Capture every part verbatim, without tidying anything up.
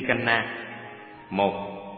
Tikanna. Một.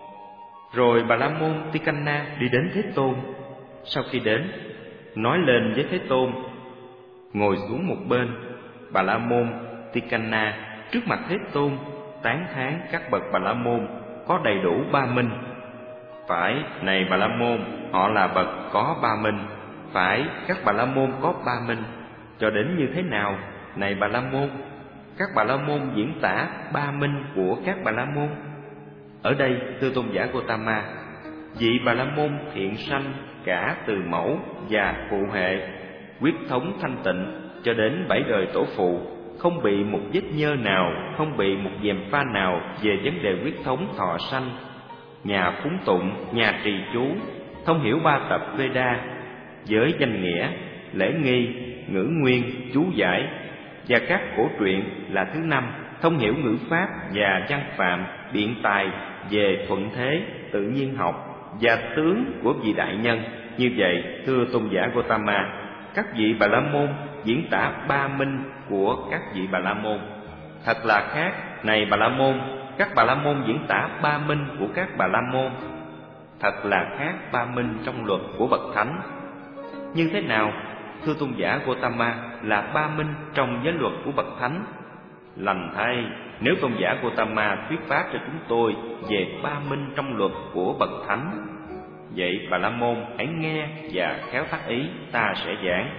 Rồi Bà La Môn Tikanna đi đến Thế Tôn. Sau khi đến, nói lên với Thế Tôn, ngồi xuống một bên. Bà La Môn Tikanna trước mặt Thế Tôn tán thán các bậc Bà La Môn có đầy đủ ba minh. Phải, này Bà La Môn, họ là bậc có ba minh. Phải, các Bà La Môn có ba minh. Cho đến như thế nào, này Bà La Môn? Các Bà La Môn diễn tả ba minh của các Bà La Môn. Ở đây, thưa tôn giả Gotama, vị Bà La Môn thiện sanh cả từ mẫu và phụ hệ, huyết thống thanh tịnh cho đến bảy đời tổ phụ, không bị một vết nhơ nào, không bị một gièm pha nào về vấn đề huyết thống thọ sanh, nhà phúng tụng, nhà trì chú, thông hiểu ba tập Veda với danh nghĩa, lễ nghi, ngữ nguyên, chú giải và các cổ truyện là thứ năm, thông hiểu ngữ pháp và văn phạm, biện tài về thuận thế, tự nhiên học và tướng của vị đại nhân. Như vậy, thưa tôn giả Gotama, các vị Bà La Môn diễn tả ba minh của các vị Bà La Môn. Thật là khác, này Bà La Môn, các Bà La Môn diễn tả ba minh của các Bà La Môn. Thật là khác ba minh trong luật của bậc thánh. Như thế nào, thưa tôn giả Gotama, là ba minh trong giới luật của bậc thánh? Lành thay, nếu tôn giả Gotama thuyết pháp cho chúng tôi về ba minh trong luật của bậc thánh, vậy Bà La Môn hãy nghe và khéo thắc ý, ta sẽ giảng.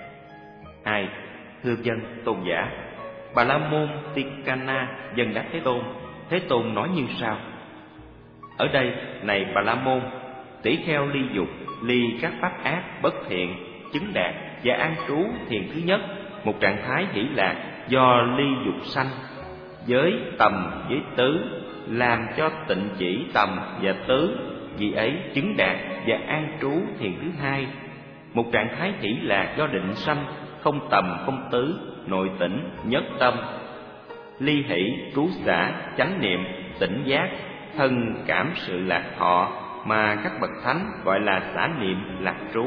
Hai. Thưa dân tôn giả, Bà La Môn Tikanna dân đáp Thế Tôn. Thế Tôn nói như sau: ở đây, này Bà La Môn, tỷ kheo ly dục, ly các pháp ác bất thiện, chứng đạt và an trú thiền thứ nhất, một trạng thái hỷ lạc do ly dục sanh, giới tầm giới tứ, làm cho tịnh chỉ tầm và tứ, vì ấy chứng đạt và an trú thiền thứ hai, một trạng thái hỷ lạc do định sanh, không tầm không tứ, nội tỉnh nhất tâm, ly hỷ trú xả, chánh niệm tỉnh giác, thân cảm sự lạc thọ mà các bậc thánh gọi là xả niệm lạc trú,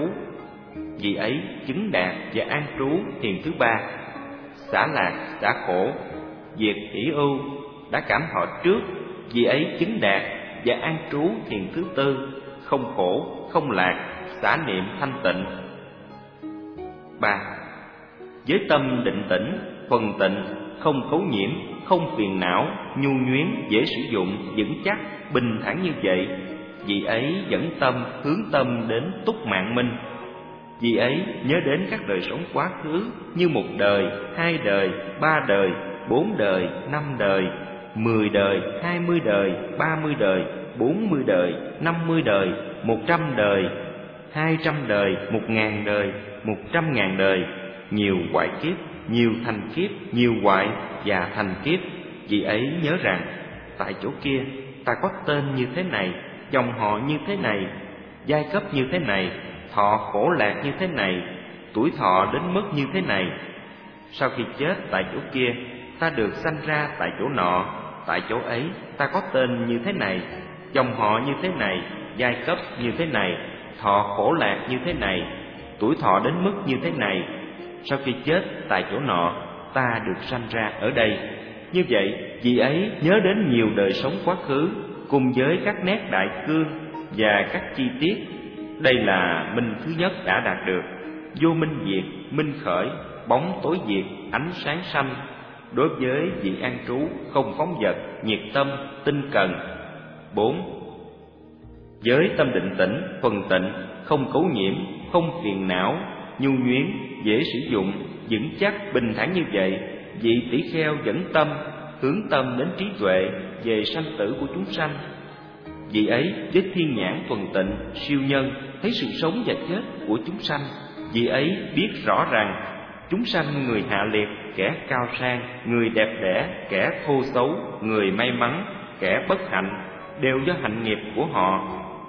vì ấy chứng đạt và an trú thiền thứ ba, xả lạc xả khổ, diệt hỷ ưu, đã cảm thọ trước, vì ấy chứng đạt và an trú thiền thứ tư, không khổ không lạc, xả niệm thanh tịnh. Ba. Với tâm định tĩnh, thuần tịnh, không cấu nhiễm, không phiền não, nhu nhuyến, dễ sử dụng, vững chắc, bình thản như vậy, vì ấy dẫn tâm hướng tâm đến túc mạng minh. Vì ấy nhớ đến các đời sống quá khứ như một đời, hai đời, ba đời, bốn đời, năm đời, mười đời, hai mươi đời, ba mươi đời, bốn mươi đời, năm mươi đời, một trăm đời, hai trăm đời, một ngàn đời, một trăm ngàn đời, nhiều hoại kiếp, nhiều thành kiếp, nhiều hoại và thành kiếp. Vì ấy nhớ rằng tại chỗ kia ta có tên như thế này, dòng họ như thế này, giai cấp như thế này, thọ khổ lạc như thế này, tuổi thọ đến mức như thế này. Sau khi chết tại chỗ kia, ta được sanh ra tại chỗ nọ, tại chỗ ấy ta có tên như thế này, dòng họ như thế này, giai cấp như thế này, thọ khổ lạc như thế này, tuổi thọ đến mức như thế này. Sau khi chết tại chỗ nọ, ta được sanh ra ở đây. Như vậy, vì ấy nhớ đến nhiều đời sống quá khứ, cùng với các nét đại cương và các chi tiết. Đây là minh thứ nhất đã đạt được: vô minh diệt, minh khởi, bóng tối diệt, ánh sáng sanh. Đối với vị an trú, không phóng dật, nhiệt tâm, tinh cần. Bốn. Với tâm định tĩnh, thuần tịnh, không cấu nhiễm, không phiền não, nhu nhuyến, dễ sử dụng, vững chắc, bình thản như vậy, vị tỷ kheo dẫn tâm hướng tâm đến trí tuệ về sanh tử của chúng sanh. Vì ấy với thiên nhãn thuần tịnh, siêu nhân, thấy sự sống và chết của chúng sanh. Vì ấy biết rõ rằng chúng sanh người hạ liệt, kẻ cao sang, người đẹp đẽ, kẻ thô xấu, người may mắn, kẻ bất hạnh, đều do hạnh nghiệp của họ.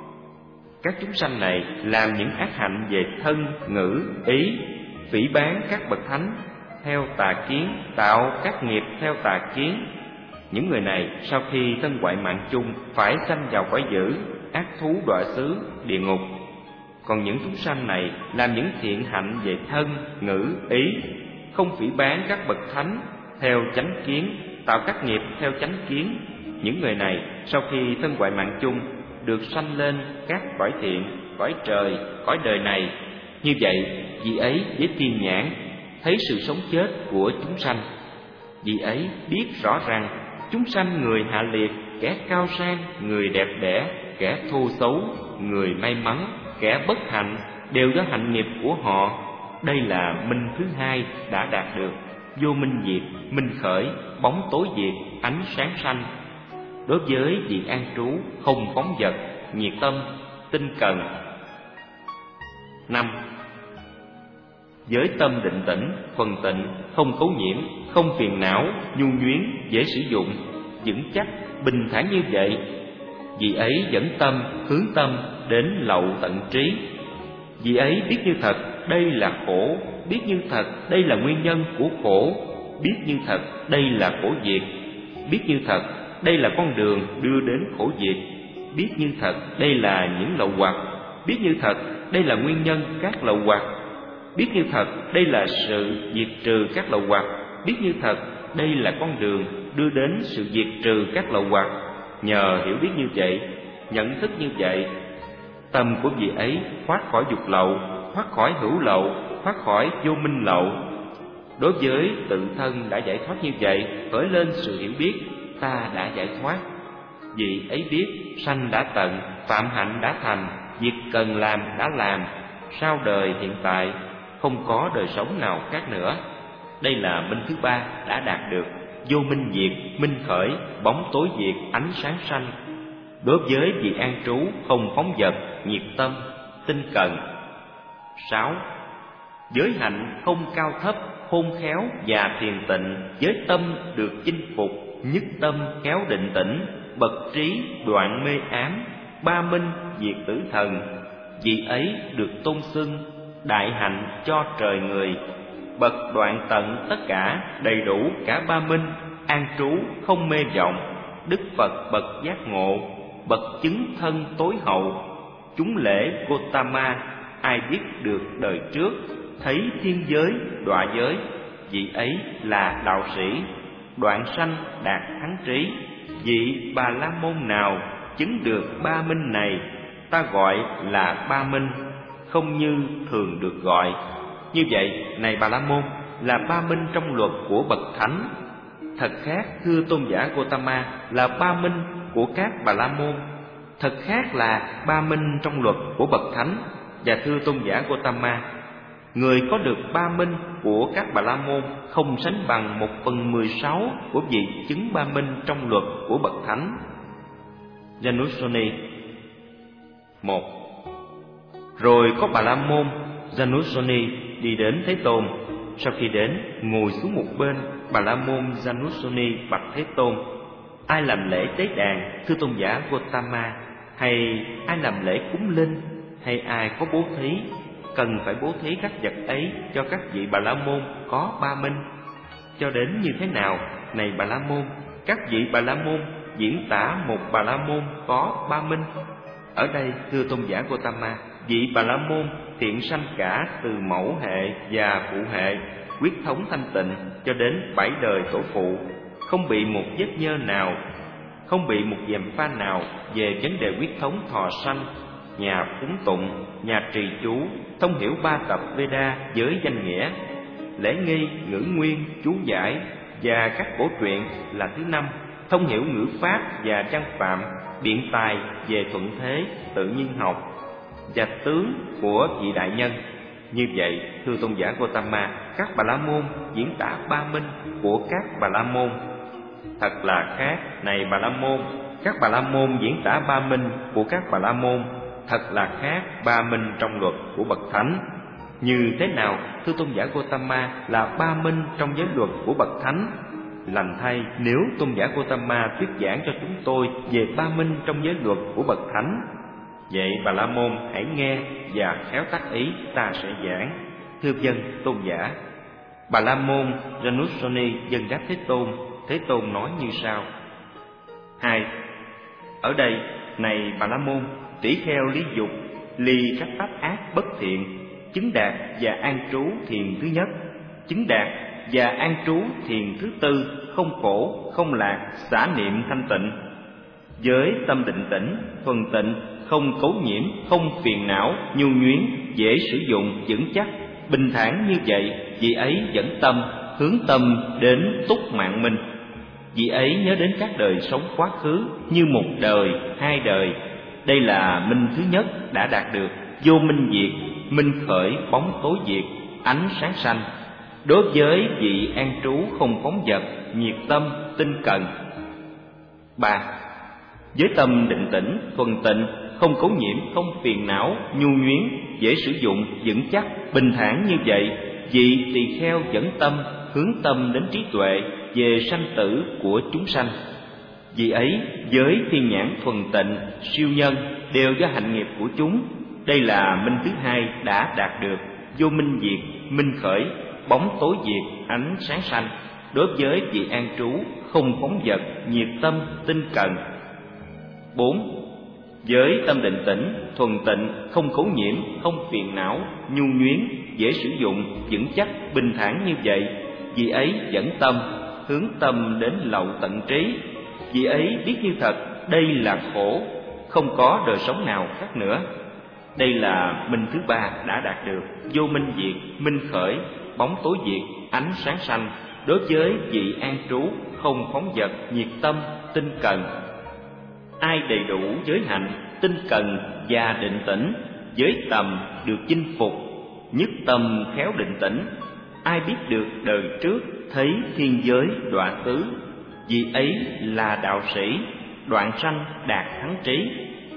Các chúng sanh này làm những ác hạnh về thân, ngữ, ý, phỉ báng các bậc thánh theo tà kiến, tạo các nghiệp theo tà kiến. Những người này sau khi thân hoại mạng chung phải sanh vào cõi dữ, ác thú đọa xứ, địa ngục. Còn những chúng sanh này làm những thiện hạnh về thân, ngữ, ý, không phỉ báng các bậc thánh theo chánh kiến, tạo các nghiệp theo chánh kiến, những người này sau khi thân ngoại mạng chung được sanh lên các cõi thiện, cõi trời, cõi đời này. Như vậy, vị ấy với thiên nhãn thấy sự sống chết của chúng sanh. Vị ấy biết rõ rằng chúng sanh người hạ liệt, kẻ cao sang, người đẹp đẽ, kẻ thô xấu, người may mắn, kẻ bất hạnh đều do hạnh nghiệp của họ. Đây là minh thứ hai đã đạt được: vô minh diệt, minh khởi, bóng tối diệt, ánh sáng sanh. Đối với vị an trú không phóng dật, nhiệt tâm, tinh cần. Năm. Với tâm định tĩnh, thuần tịnh, không cấu nhiễm, không phiền não, nhu nhuyến, dễ sử dụng, vững chắc, bình thản như vậy, vị ấy dẫn tâm, hướng tâm đến lậu tận trí. Vị ấy biết như thật đây là khổ, biết như thật đây là nguyên nhân của khổ, biết như thật đây là khổ diệt, biết như thật đây là con đường đưa đến khổ diệt, biết như thật đây là những lậu hoặc, biết như thật đây là nguyên nhân các lậu hoặc, biết như thật đây là sự diệt trừ các lậu hoặc, biết như thật đây là con đường đưa đến sự diệt trừ các lậu hoặc. Nhờ hiểu biết như vậy, nhận thức như vậy, tâm của vị ấy thoát khỏi dục lậu, thoát khỏi hữu lậu, thoát khỏi vô minh lậu. Đối với tự thân đã giải thoát như vậy, khởi lên sự hiểu biết ta đã giải thoát. Vị ấy biết sanh đã tận, phạm hạnh đã thành, việc cần làm đã làm, sau đời hiện tại không có đời sống nào khác nữa. Đây là minh thứ ba đã đạt được: vô minh diệt, minh khởi, bóng tối diệt, ánh sáng sanh. Đối với vị an trú không phóng dật, nhiệt tâm, tinh cần. Sáu. Giới hạnh không cao thấp, khôn khéo và thiền tịnh, giới tâm được chinh phục, nhất tâm khéo định tĩnh, bậc trí đoạn mê ám, ba minh diệt tử thần. Vị ấy được tôn xưng đại hạnh cho trời người, bậc đoạn tận tất cả, đầy đủ cả ba minh, an trú không mê vọng, Đức Phật bậc giác ngộ, bậc chứng thân tối hậu. Chúng lễ Gotama, ai biết được đời trước, thấy thiên giới, đọa giới, vị ấy là đạo sĩ, đoạn sanh đạt thắng trí. Vị Bà La Môn nào chứng được ba minh này, ta gọi là ba minh, không như thường được gọi. Như vậy, này Bà La Môn, là ba minh trong luật của bậc thánh. Thật khác, thưa tôn giả Gotama, là ba minh của các Bà La Môn. Thật khác là ba minh trong luật của bậc thánh. Và thưa tôn giả Gotama, người có được ba minh của các Bà La Môn không sánh bằng một phần mười sáu của vị chứng ba minh trong luật của bậc thánh. Janusoni. Một. Rồi có Bà La Môn Janusoni đi đến Thế Tôn. Sau khi đến, ngồi xuống một bên, Bà La Môn Janusoni bạch Thế Tôn: ai làm lễ tế đàn, thưa tôn giả Gotama? Hay ai làm lễ cúng linh? Hay ai có bố thí? Cần phải bố thí các vật ấy cho các vị Bà La Môn có ba minh. Cho đến như thế nào, này Bà La Môn? Các vị Bà La Môn diễn tả một Bà La Môn có ba minh. Ở đây, thưa tôn giả Gotama, vị Bà La Môn thiện sanh cả từ mẫu hệ và phụ hệ, quyết thống thanh tịnh cho đến bảy đời tổ phụ, không bị một vết nhơ nào, không bị một gièm pha nào về vấn đề quyết thống thọ sanh, nhà cúng tụng, nhà trì chú, thông hiểu ba tập Veda với danh nghĩa, lễ nghi, ngữ nguyên, chú giải và các cổ truyện là thứ năm, thông hiểu ngữ pháp và trang phạm, biện tài về thuận thế, tự nhiên học và tướng của vị đại nhân. Như vậy, thưa tôn giả Gotama, các Bà La Môn diễn tả ba minh của các Bà La Môn. Thật là khác, này Bà La Môn, các Bà La Môn diễn tả ba minh của các Bà La Môn. Thật là khác ba minh trong luật của bậc thánh. Như thế nào, thưa tôn giả Gotama, là ba minh trong giới luật của bậc thánh? Lành thay, nếu tôn giả Gotama thuyết giảng cho chúng tôi về ba minh trong giới luật của bậc thánh. Vậy Bà La Môn hãy nghe và khéo tác ý, ta sẽ giảng. Thưa dân tôn giả. Bà La Môn Janusoni dân đáp Thế Tôn. Thế Tôn nói như sau: Hai. Ở đây, này Bà La Môn, tỷ kheo lý dục, ly các pháp ác bất thiện, chứng đạt và an trú thiền thứ nhất, chứng đạt và an trú thiền thứ tư, không khổ, không lạc, xả niệm thanh tịnh, Với tâm định tĩnh, thuần tịnh, không cấu nhiễm, không phiền não, nhu nhuyến, dễ sử dụng, vững chắc, bình thản như vậy, vị ấy dẫn tâm, hướng tâm đến túc mạng minh. Vị ấy nhớ đến các đời sống quá khứ như một đời, hai đời. Đây là minh thứ nhất đã đạt được, vô minh diệt, minh khởi, bóng tối diệt, ánh sáng sanh. Đối với vị an trú không phóng dật, nhiệt tâm, tinh cần. Ba. Với tâm định tĩnh, thuần tịnh, không cấu nhiễm, không phiền não, nhu nhuyến, dễ sử dụng, vững chắc, bình thản như vậy, vị tỳ kheo dẫn tâm, hướng tâm đến trí tuệ về sanh tử của chúng sanh. Vì ấy với thiên nhãn thuần tịnh, siêu nhân đều do hạnh nghiệp của chúng. Đây là minh thứ hai đã đạt được, vô minh diệt, minh khởi, bóng tối diệt, ánh sáng sanh. Đối với vị an trú không phóng dật, nhiệt tâm, tinh cần. Bốn. Với tâm định tĩnh, thuần tịnh, không cấu nhiễm, không phiền não, nhu nhuyến, dễ sử dụng, vững chắc, bình thản như vậy, vị ấy dẫn tâm, hướng tâm đến lậu tận trí. Vị ấy biết như thật, đây là khổ, không có đời sống nào khác nữa. Đây là minh thứ ba đã đạt được, vô minh diệt, minh khởi, bóng tối diệt, ánh sáng sanh. Đối với vị an trú không phóng dật, nhiệt tâm, tinh cần. Ai đầy đủ giới hạnh, tinh cần và định tĩnh, giới tầm được chinh phục, nhất tâm khéo định tĩnh. Ai biết được đời trước, thấy thiên giới đọa tứ, vị ấy là đạo sĩ, đoạn sanh đạt thắng trí.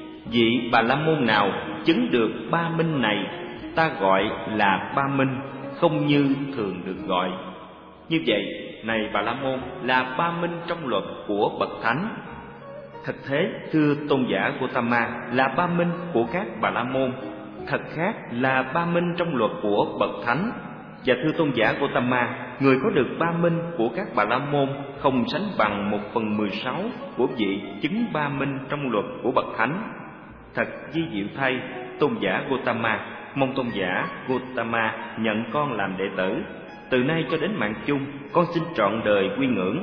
Vị Bà La Môn nào chứng được ba minh này, ta gọi là ba minh, không như thường được gọi. Như vậy, này Bà La Môn là ba minh trong luật của bậc thánh. Thật thế, thưa tôn giả Gotama, là ba minh của các Bà La Môn. Thật khác là ba minh trong luật của bậc thánh. Và thưa tôn giả Gotama, người có được ba minh của các Bà La Môn không sánh bằng một phần mười sáu của vị chứng ba minh trong luật của bậc thánh. Thật di diệu thay, tôn giả Gotama, mong tôn giả Gotama nhận con làm đệ tử. Từ nay cho đến mạng chung, con xin trọn đời quy ngưỡng.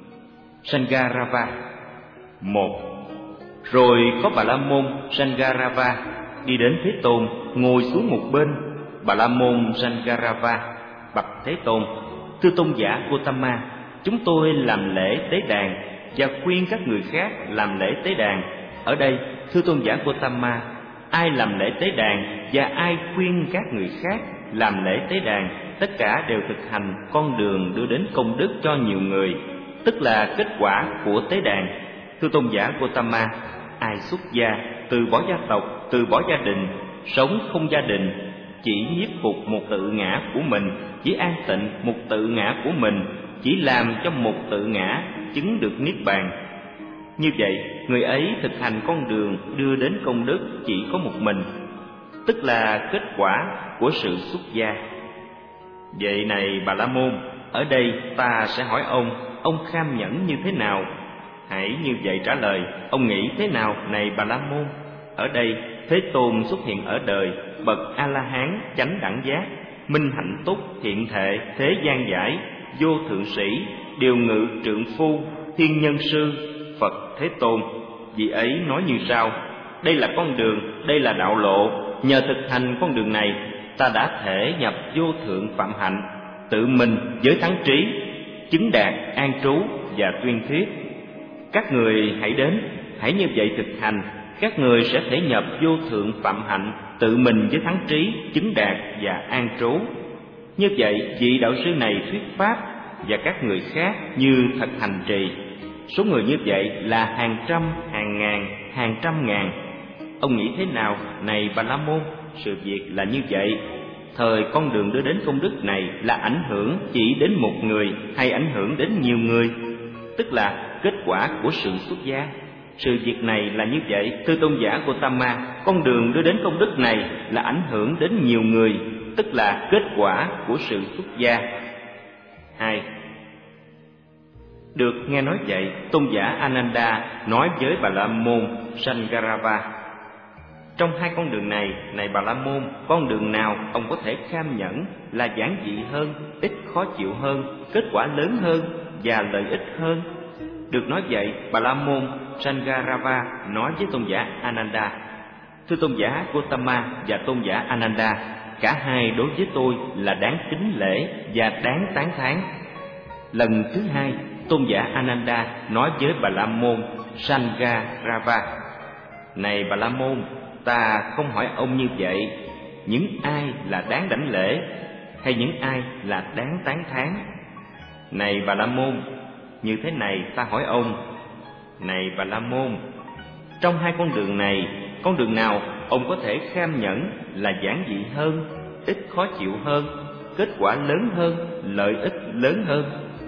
Sangarava. Một. Rồi có Bà La Môn Sangarava đi đến Thế Tôn, ngồi xuống một bên. Bà La Môn Sangarava bạch Thế Tôn: thưa tôn giả Gotama, chúng tôi làm lễ tế đàn và khuyên các người khác làm lễ tế đàn. Ở đây, thưa tôn giả Gotama, ai làm lễ tế đàn và ai khuyên các người khác làm lễ tế đàn, tất cả đều thực hành con đường đưa đến công đức cho nhiều người, tức là kết quả của tế đàn. Thưa tôn giả Gotama, ai xuất gia, từ bỏ gia tộc, từ bỏ gia đình, sống không gia đình, chỉ nhiếp phục một tự ngã của mình, chỉ an tịnh một tự ngã của mình, chỉ làm cho một tự ngã chứng được niết bàn. Như vậy, người ấy thực hành con đường đưa đến công đức chỉ có một mình, tức là kết quả của sự xuất gia. Vậy này Bà La Môn, ở đây ta sẽ hỏi ông, ông kham nhẫn như thế nào? Hãy như vậy trả lời, ông nghĩ thế nào này Bà La Môn? Ở đây, Thế Tôn xuất hiện ở đời, bậc A-la-hán chánh đẳng giác, minh hạnh túc, hiện thệ, thế gian giải, vô thượng sĩ, điều ngự trượng phu, thiên nhân sư, Phật Thế Tôn. Vị ấy nói như sau: đây là con đường, đây là đạo lộ. Nhờ thực hành con đường này, ta đã thể nhập vô thượng phạm hạnh, tự mình với thắng trí, chứng đạt an trú và tuyên thuyết. Các người hãy đến, hãy như vậy thực hành, các người sẽ thể nhập vô thượng phạm hạnh, tự mình với thắng trí, chứng đạt và an trú. Như vậy, vị đạo sư này thuyết pháp và các người khác như thật hành trì. Số người như vậy là hàng trăm, hàng ngàn, hàng trăm ngàn. Ông nghĩ thế nào này Bà La Môn? Sự việc là như vậy. Thời con đường đưa đến công đức này là ảnh hưởng chỉ đến một người hay ảnh hưởng đến nhiều người, tức là kết quả của sự xuất gia. Sự việc này là như vậy. Thưa tôn giả Gotama, con đường đưa đến công đức này là ảnh hưởng đến nhiều người, tức là kết quả của sự xuất gia. Hai. Được nghe nói vậy, tôn giả Ananda nói với Bà La Môn Sangarava: trong hai con đường này, này Bà La Môn, con đường nào ông có thể kham nhẫn, là giản dị hơn, ít khó chịu hơn, kết quả lớn hơn và lợi ích hơn? Được nói vậy, Bà La Môn Sangarava nói với tôn giả Ananda: Thưa tôn giả Gotama và tôn giả Ananda, cả hai đối với tôi là đáng kính lễ và đáng tán thán. Lần thứ hai, tôn giả Ananda nói với Bà La Môn Sangarava: Này Bà La Môn, ta không hỏi ông như vậy, những ai là đáng đảnh lễ hay những ai là đáng tán thán? Này Bà La Môn, như thế này ta hỏi ông: Này Bà La Môn, trong hai con đường này, con đường nào ông có thể kham nhẫn là giản dị hơn, ít khó chịu hơn, kết quả lớn hơn, lợi ích lớn hơn?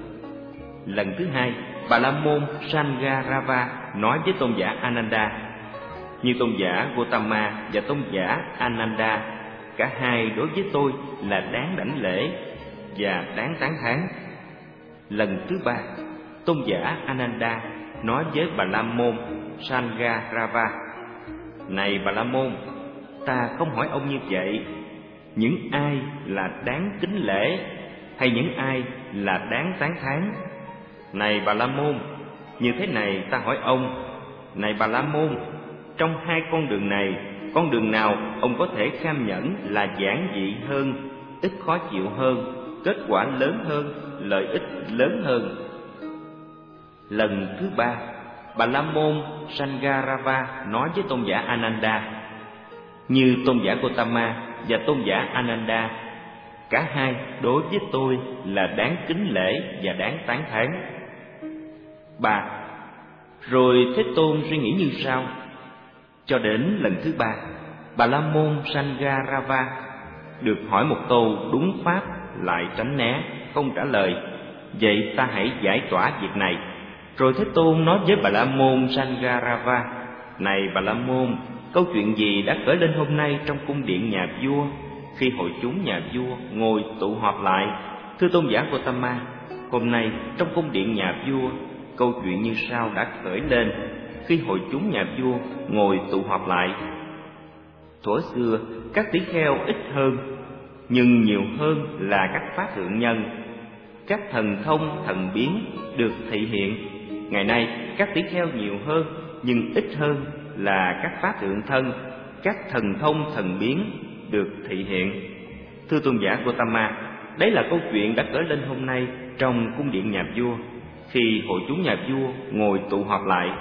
Lần thứ hai, Bà La Môn Sangarava nói với tôn giả Ananda: Như tôn giả Gotama và tôn giả Ananda, cả hai đối với tôi là đáng đảnh lễ và đáng tán thán. Lần thứ ba, tôn giả Ananda nói với Bà La Môn Sangarava: Này Bà La Môn, ta không hỏi ông như vậy, những ai là đáng kính lễ hay những ai là đáng tán thán? Này Bà La Môn, như thế này ta hỏi ông: Này Bà La Môn, trong hai con đường này, con đường nào ông có thể kham nhẫn là giản dị hơn, ít khó chịu hơn, kết quả lớn hơn, lợi ích lớn hơn? Lần thứ ba, Bà La Môn Sangarava nói với tôn giả Ananda: Như tôn giả Gotama và tôn giả Ananda, cả hai đối với tôi là đáng kính lễ và đáng tán thán. Ba. Rồi Thế Tôn suy nghĩ như sau. Cho đến lần thứ ba, Bà La Môn Sangarava được hỏi một câu đúng pháp lại tránh né, không trả lời. Vậy ta hãy giải tỏa việc này. Rồi Thế Tôn nói với Bà La Môn Sangarava: Này Bà La Môn, câu chuyện gì đã khởi lên hôm nay trong cung điện nhà vua, khi hội chúng nhà vua ngồi tụ họp lại? Thưa tôn giả Gotama, hôm nay trong cung điện nhà vua, câu chuyện như sau đã khởi lên khi hội chúng nhà vua ngồi tụ họp lại. Thuở xưa, các tỷ kheo ít hơn, nhưng nhiều hơn là các pháp thượng nhân. Các thần thông, thần biến được thị hiện. Ngày nay, các tỷ kheo nhiều hơn, nhưng ít hơn là các pháp thượng thân, các thần thông, thần biến được thị hiện. Thưa tôn giả Gotama, đấy là câu chuyện đã khởi lên hôm nay trong cung điện nhà vua, khi hội chúng nhà vua ngồi tụ họp lại.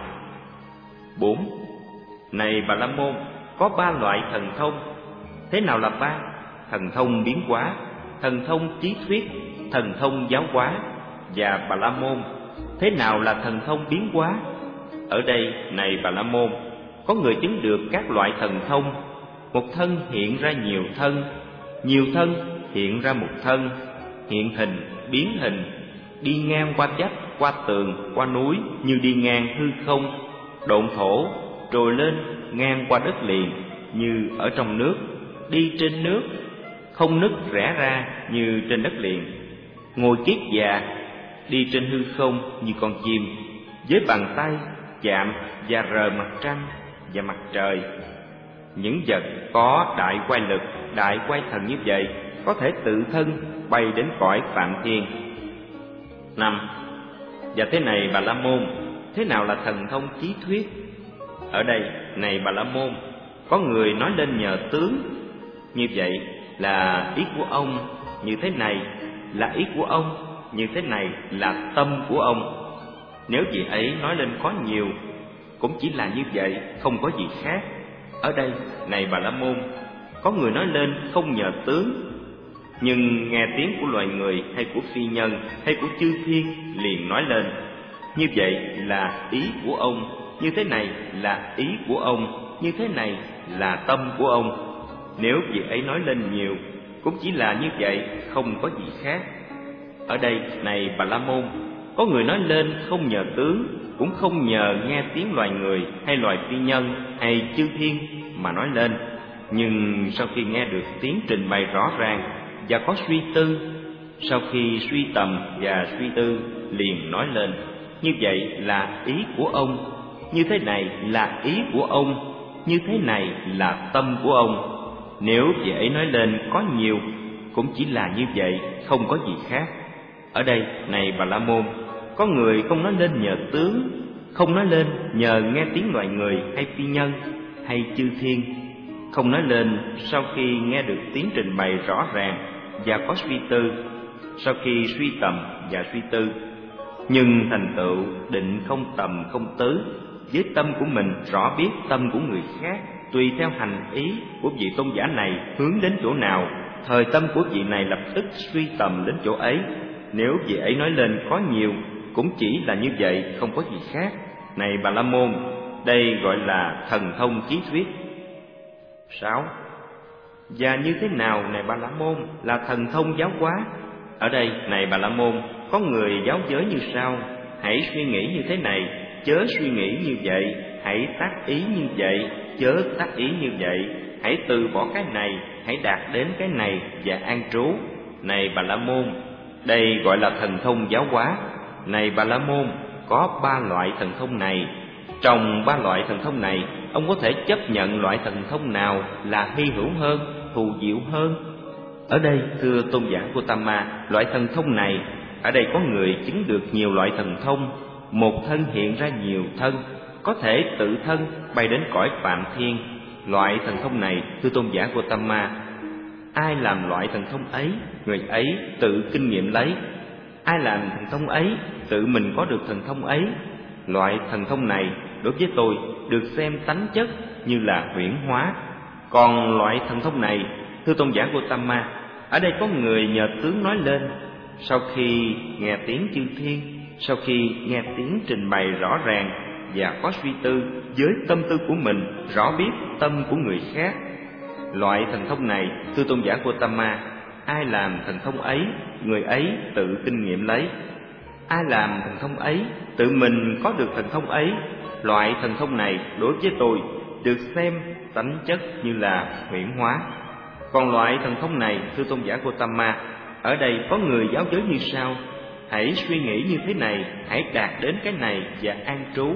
Bốn. Này Bà La Môn, có ba loại thần thông. Thế nào là ba? Thần thông biến hóa, thần thông chí thuyết, thần thông giáo hóa. Và Bà La Môn, thế nào là thần thông biến hóa? Ở đây, này Bà La Môn, có người chứng được các loại thần thông. Một thân hiện ra nhiều thân, nhiều thân hiện ra một thân, hiện hình, biến hình, đi ngang qua vách, qua tường, qua núi như đi ngang hư không, độn thổ, trồi lên ngang qua đất liền như ở trong nước, đi trên nước, không nứt rẽ ra như trên đất liền, ngồi kiết già, đi trên hư không như con chim, với bàn tay chạm và rờ mặt trăng và mặt trời. Những vật có đại quay lực, đại quay thần như vậy có thể tự thân bay đến cõi Phạm Thiên. Năm. Và thế này Bà La Môn, thế nào là thần thông chí thuyết? Ở đây, này Bà La Môn, có người nói lên nhờ tướng. Như vậy là ý của ông, như thế này là ý của ông, như thế này là tâm của ông. Nếu vị ấy nói lên có nhiều, cũng chỉ là như vậy, không có gì khác. Ở đây, này Bà La Môn, có người nói lên không nhờ tướng, nhưng nghe tiếng của loài người hay của phi nhân hay của chư thiên liền nói lên. Như vậy là ý của ông, như thế này là ý của ông, như thế này là tâm của ông. Nếu vị ấy nói lên nhiều, cũng chỉ là như vậy, không có gì khác. Ở đây, này Bà La Môn, có người nói lên không nhờ tướng, cũng không nhờ nghe tiếng loài người hay loài phi nhân hay chư thiên mà nói lên. Nhưng sau khi nghe được tiếng trình bày rõ ràng và có suy tư, sau khi suy tầm và suy tư liền nói lên. Như vậy là ý của ông, như thế này là ý của ông, như thế này là tâm của ông. Nếu vị ấy nói lên có nhiều, cũng chỉ là như vậy, không có gì khác. Ở đây, này Bà La Môn, có người không nói lên nhờ tướng, không nói lên nhờ nghe tiếng loài người hay phi nhân hay chư thiên, không nói lên sau khi nghe được tiếng trình bày rõ ràng và có suy tư, sau khi suy tầm và suy tư, nhưng thành tựu định không tầm không tứ, với tâm của mình rõ biết tâm của người khác, tùy theo hành ý của vị tôn giả này hướng đến chỗ nào, thời tâm của vị này lập tức suy tầm đến chỗ ấy. Nếu vị ấy nói lên có nhiều, cũng chỉ là như vậy, không có gì khác. Này Bà La Môn, đây gọi là thần thông chí thuyết. Sáu. Và như thế nào, này Bà La Môn, là thần thông giáo hóa? Ở đây, này Bà La Môn, có người giáo giới như sau: hãy suy nghĩ như thế này, chớ suy nghĩ như vậy; hãy tác ý như vậy, chớ tác ý như vậy; hãy từ bỏ cái này, hãy đạt đến cái này và an trú. Này Bà La Môn, đây gọi là thần thông giáo hóa. Này Bà La Môn, có ba loại thần thông này. Trong ba loại thần thông này, ông có thể chấp nhận loại thần thông nào là hy hữu hơn, thù diệu hơn? Ở đây, thưa tôn giả Gotama, loại thần thông này, ở đây có người chứng được nhiều loại thần thông. Một thân hiện ra nhiều thân, có thể tự thân bay đến cõi Phạm Thiên. Loại thần thông này, thưa tôn giả Gotama, ai làm loại thần thông ấy, người ấy tự kinh nghiệm lấy. Ai làm thần thông ấy, tự mình có được thần thông ấy. Loại thần thông này, đối với tôi, được xem tánh chất như là huyễn hóa. Còn loại thần thông này, thưa tôn giả Gotama, ở đây có người nhờ tướng nói lên, sau khi nghe tiếng chư thiên, sau khi nghe tiếng trình bày rõ ràng và có suy tư với tâm tư của mình, rõ biết tâm của người khác. Loại thần thông này, thưa tôn giả Gotama, ai làm thần thông ấy, người ấy tự kinh nghiệm lấy. Ai làm thần thông ấy, tự mình có được thần thông ấy. Loại thần thông này, đối với tôi, được xem tánh chất như là huyễn hóa. Còn loại thần thông này, thưa tôn giả Gotama, ở đây có người giáo giới như sau: hãy suy nghĩ như thế này, hãy đạt đến cái này và an trú.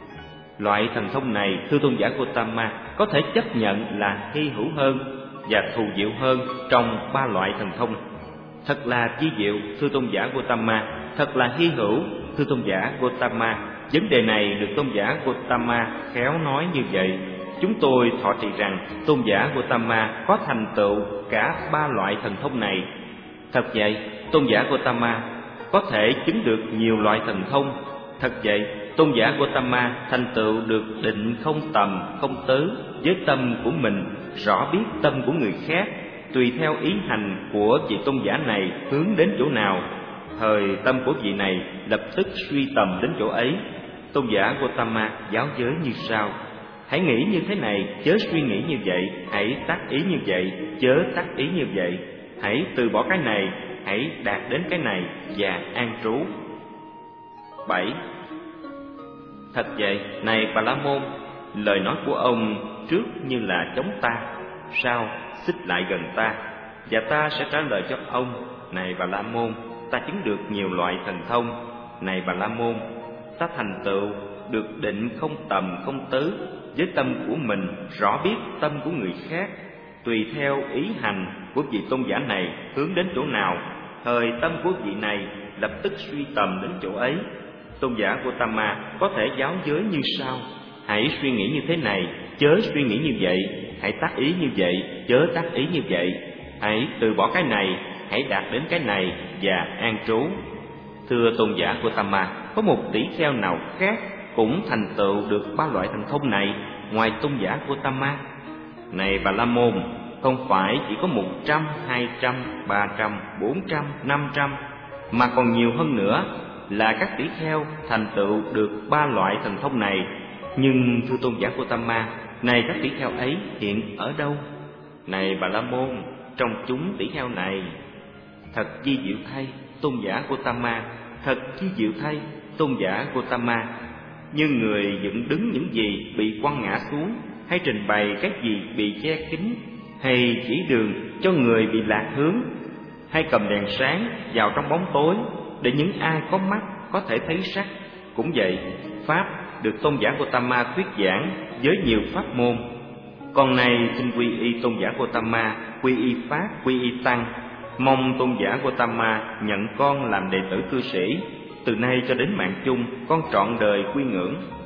Loại thần thông này, thưa tôn giả Gotama, có thể chấp nhận là hy hữu hơn và thù diệu hơn trong ba loại thần thông. Thật là chi diệu, thưa tôn giả Gotama, thật là hy hữu, thưa tôn giả Gotama. Vấn đề này được tôn giả Gotama khéo nói như vậy. Chúng tôi thọ trì rằng tôn giả Gotama có thành tựu cả ba loại thần thông này. Thật vậy, tôn giả Gotama có thể chứng được nhiều loại thần thông. Thật vậy, tôn giả Gotama thành tựu được định không tầm không tứ với tâm của mình, rõ biết tâm của người khác, tùy theo ý hành của vị tôn giả này hướng đến chỗ nào, thời tâm của vị này lập tức suy tầm đến chỗ ấy. Tôn giả Gotama giáo giới như sau: hãy nghĩ như thế này, chớ suy nghĩ như vậy; hãy tác ý như vậy, chớ tác ý như vậy; hãy từ bỏ cái này, hãy đạt đến cái này và an trú. Bảy. Thật vậy, này Bà La Môn, lời nói của ông trước như là chống ta, sau xích lại gần ta, và ta sẽ trả lời cho ông. Này Bà La Môn, ta chứng được nhiều loại thần thông. Này Bà La Môn, ta thành tựu được định không tầm không tứ với tâm của mình, rõ biết tâm của người khác, tùy theo ý hành của vị tôn giả này hướng đến chỗ nào, thời tâm của vị này lập tức suy tầm đến chỗ ấy. Tôn giả Gotama có thể giáo giới như sau: hãy suy nghĩ như thế này, chớ suy nghĩ như vậy; hãy tác ý như vậy, chớ tác ý như vậy; hãy từ bỏ cái này, hãy đạt đến cái này và an trú. Thưa tôn giả Gotama, có một tỷ kheo nào khác cũng thành tựu được ba loại thần thông này ngoài tôn giả Gotama? Này Bà La Môn, không phải chỉ có một trăm, hai trăm, ba trăm, bốn trăm, năm trăm, mà còn nhiều hơn nữa là các tỷ kheo thành tựu được ba loại thần thông này. Nhưng thưa tôn giả Gotama, này các tỷ kheo ấy hiện ở đâu? Này Bà La Môn, trong chúng tỷ kheo này. Thật chi diệu thay, tôn giả Gotama, thật chi diệu thay, tôn giả Gotama. Như người dựng đứng những gì bị quăng ngã xuống, hay trình bày các gì bị che kín, hay chỉ đường cho người bị lạc hướng, hay cầm đèn sáng vào trong bóng tối để những ai có mắt có thể thấy sắc. Cũng vậy, pháp được tôn giả Gotama thuyết giảng với nhiều pháp môn. Con này xin quy y tôn giả Gotama, quy y pháp, quy y tăng. Mong tôn giả Gotama nhận con làm đệ tử cư sĩ. từ nay cho đến mạng chung, con trọn đời quy ngưỡng.